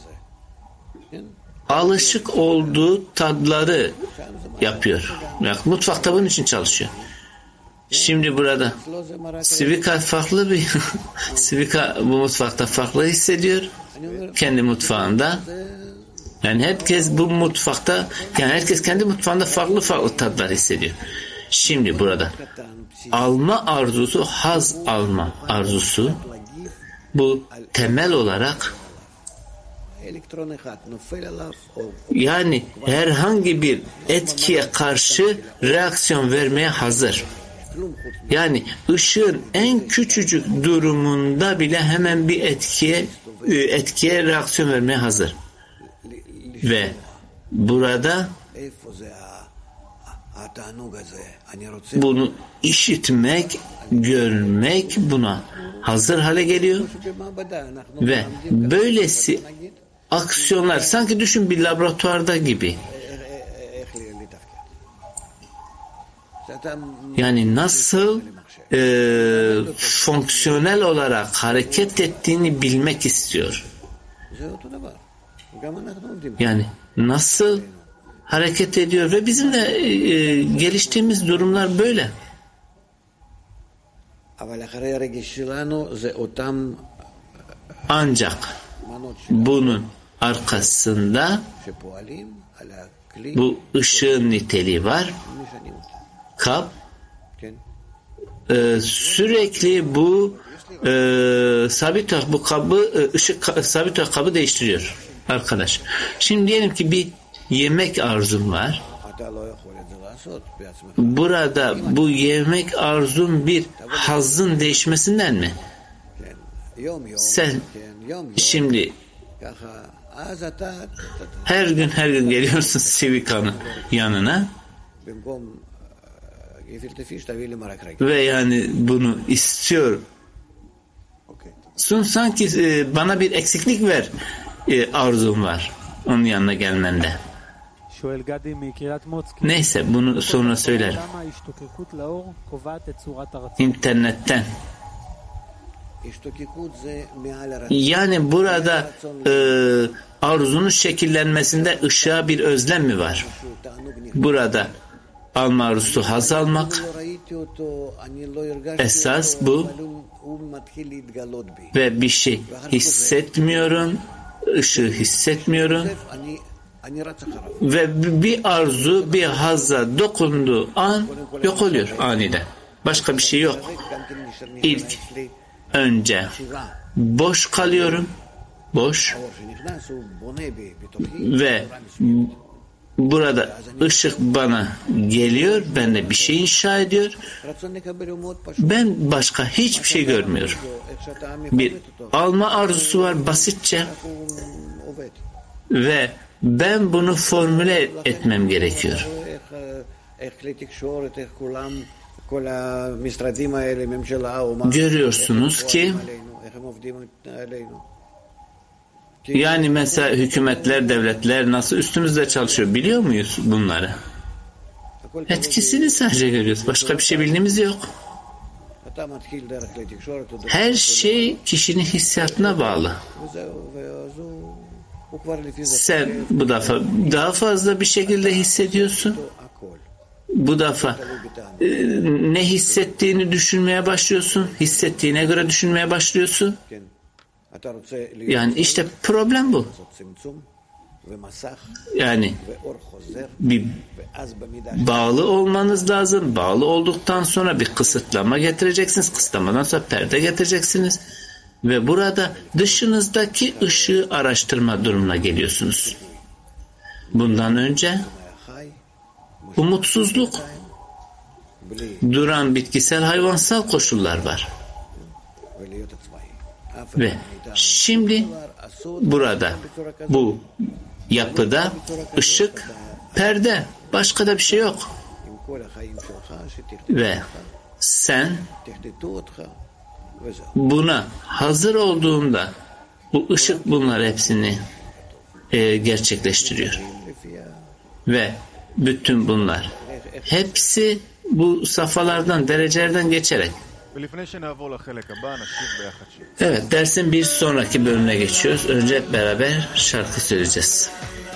alışık olduğu tadları yapıyor. Yani mutfakta bunun için çalışıyor. Şimdi burada Sivika farklı bir Sivika bu mutfakta farklı hissediyor. Kendi mutfağında. Yani herkes bu mutfakta, yani herkes kendi mutfağında farklı farklı tatlar hissediyor. Şimdi burada alma arzusu, haz alma arzusu bu temel olarak, yani herhangi bir etkiye karşı reaksiyon vermeye hazır. Yani ışığın en küçücük durumunda bile hemen bir etkiye etkiye reaksiyon vermeye hazır. Ve burada bunu işitmek, görmek buna hazır hale geliyor. Ve böylesi aksiyonlar, sanki düşün bir laboratuvarda gibi. Yani nasıl e, fonksiyonel olarak hareket ettiğini bilmek istiyor. Yani nasıl hareket ediyor ve bizim de e, geliştiğimiz durumlar böyle. Ancak bunun arkasında bu ışığın niteliği var. Kap e, sürekli bu e, sabit bu kabı e, ışık sabit kabı değiştiriyor arkadaş. Şimdi diyelim ki bir yemek arzum var. Burada bu yemek arzum bir hazzın değişmesinden mi? Sen şimdi her gün her gün geliyorsun Sivika'nın yanına ve yani bunu istiyor. Sun sanki e, bana bir eksiklik ver e, arzum var onun yanına gelmende. Neyse bunu sonra söylerim. İnternetten. Yani burada e, arzunun şekillenmesinde ışığa bir özlem mi var? Burada alma arzusu haz almak esas bu ve bir şey hissetmiyorum, ışığı hissetmiyorum ve bir arzu bir hazza dokunduğu an yok oluyor aniden. Başka bir şey yok. İlk önce boş kalıyorum, boş ve burada ışık bana geliyor, ben de bir şey inşa ediyor. Ben başka hiçbir şey görmüyorum. Bir alma arzusu var basitçe ve ben bunu formüle etmem gerekiyor. Görüyorsunuz ki yani mesela hükümetler, devletler nasıl üstümüzde çalışıyor biliyor muyuz bunları? Etkisini sadece görüyoruz. Başka bir şey bildiğimiz yok. Her şey kişinin hissiyatına bağlı. Sen bu defa daha fazla bir şekilde hissediyorsun. Bu defa e, ne hissettiğini düşünmeye başlıyorsun. Hissettiğine göre düşünmeye başlıyorsun. Yani işte problem bu. Yani bir bağlı olmanız lazım. Bağlı olduktan sonra bir kısıtlama getireceksiniz. Kısıtlamadan sonra perde getireceksiniz. Ve burada dışınızdaki ışığı araştırma durumuna geliyorsunuz. Bundan önce umutsuzluk, duran bitkisel hayvansal koşullar var. Ve şimdi burada bu yapıda ışık, perde, başka da bir şey yok. Ve sen buna hazır olduğunda bu ışık bunlar hepsini e, gerçekleştiriyor. Ve bütün bunlar hepsi bu safhalardan, derecelerden geçerek. Evet, dersin bir sonraki bölümüne geçiyoruz. Önce hep beraber şarkı söyleyeceğiz.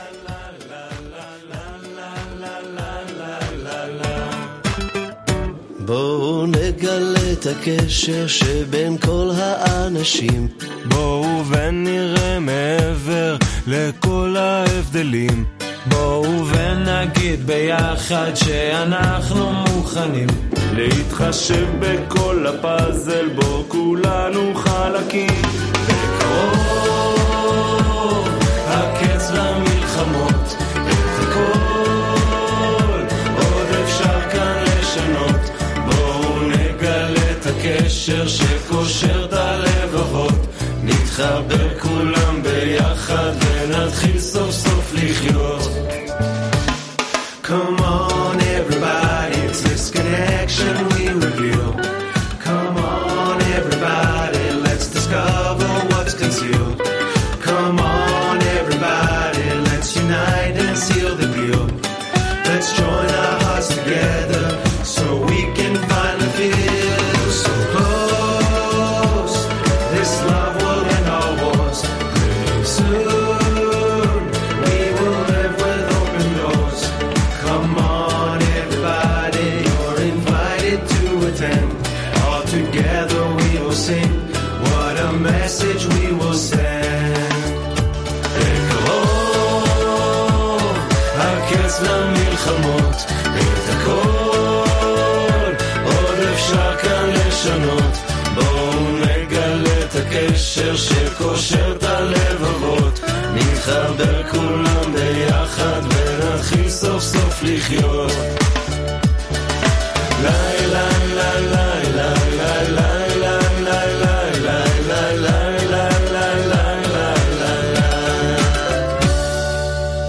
בואו נגלה את הקשר שבין כל האנשים. בואו ונראה מעבר לכל ההבדלים. בואו ונגיד ביחד שאנחנו מוכנים להתחשב בכל הפאזל בו כולנו חלקים. בקרוב הקץ למלחמות, את הכל עוד אפשר כאן לשנות. בואו נגלה את הקשר שקושר את הלבבות, נתחבר כולם ביחד ונתחיל סוף סוף לחיות. Come on everybody, it's this connection we reveal. Come on everybody, let's discover what's concealed. Come on everybody, let's unite and seal the deal. Let's join our hearts together so this love will end our wars. Pretty soon we will live with open doors. Come on everybody, you're invited to attend. All together we will sing, what a message we will send. בקרוב הקץ למלחמות